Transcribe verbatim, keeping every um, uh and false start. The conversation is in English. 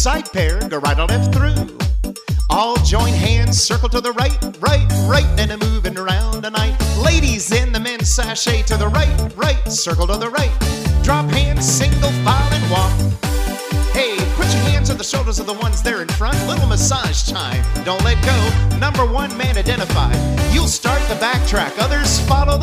side pair, go right or left through. All join hands, circle to the right, right, right, and a moving around tonight. Ladies in the men's sachet to the right, right, circle to the right. Drop hands, single file and walk. Hey, put your hands on the shoulders of the ones there in front. Little massage time, don't let go. Number one man identified. You'll start the backtrack, others follow the